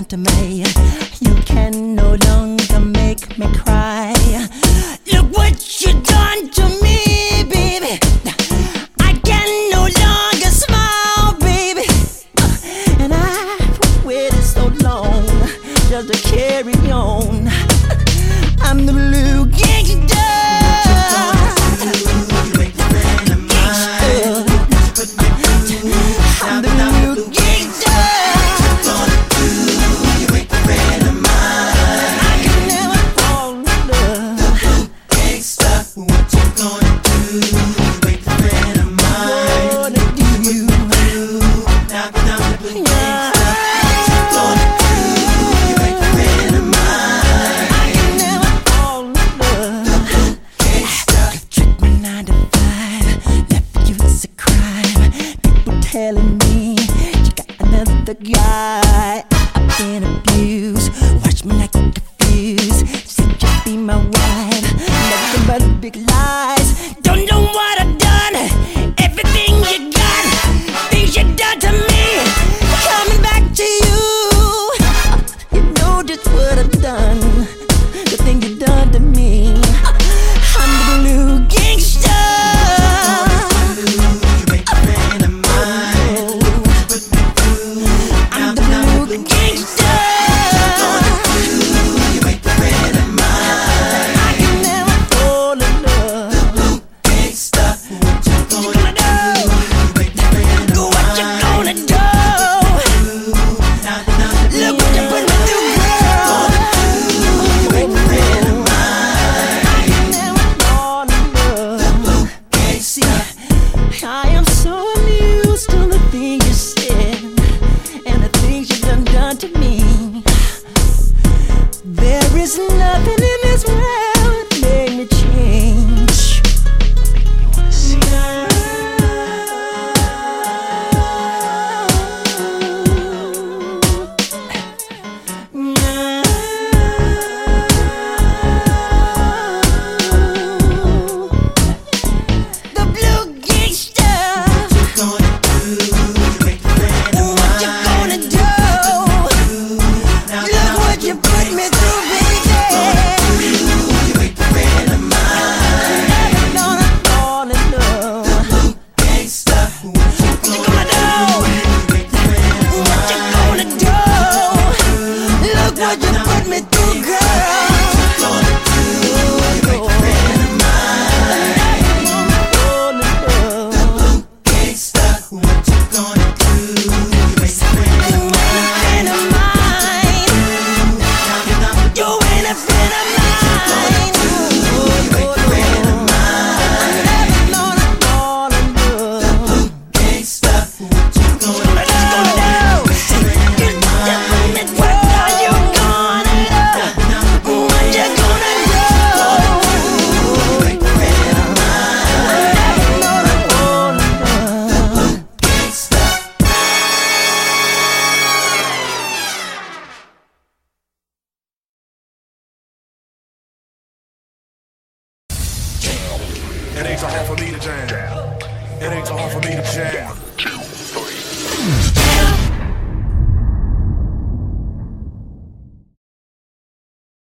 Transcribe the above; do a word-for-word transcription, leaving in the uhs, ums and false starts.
to me. You can no longer make me cry. Look what you done to me, baby. I can no longer smile, baby. And I've waited so long just to carry on. I'm the blue gangster. I'm the blue gangster. I can never fall in love. Gangsta, what you gonna do? You ain't the friend of mine. Gonna do you? Now, now, the blue gangsta. What you gonna do? You ain't the friend of mine. I can never fall in love. Gangsta, you tricked me nine to five, left you as a crime. People telling me you got another guy. I've been abused, watch me like a fuse. Said you'd be my wife, nothing but big lies. Don't know what I've done, everything you got, things you done to me, coming back to you. You know just what I've done, the thing you done to me. I'm the blue gangster. I'm the blue gangster. You ain't the friend of mine. I can never fall in love. Gangsta, what you gonna do? You ain't the friend of mine. What you gonna do? Look what you put me through, girl. You ain't the friend of mine. I can never fall in love. Gangsta, I am so amused to the things you said and the things you done done to me. There is nothing in this world that made me change. You wanna see the blue gangster. What you gonna do? You ain't the friend of mine. What you gonna do? Look what you put me through, baby. You ain't the friend of mine. Never gonna fall in love. Gangsta, what you gonna do? What you gonna do? Look what you put me through, girl. You ain't the friend of mine. Never gonna fall in love. Gangsta, what you gonna do? You ain't the friend of mine. You ain't a friend of mine. You ain't a friend of mine. I'm never gonna fall in love. Gangsta, what you gonna do? You just put me through. What are you gonna do? What you gonna do? You ain't a friend of mine. I'm never gonna fall in love. Gangsta. It ain't so hard for me to jam. It ain't so hard for me to jam.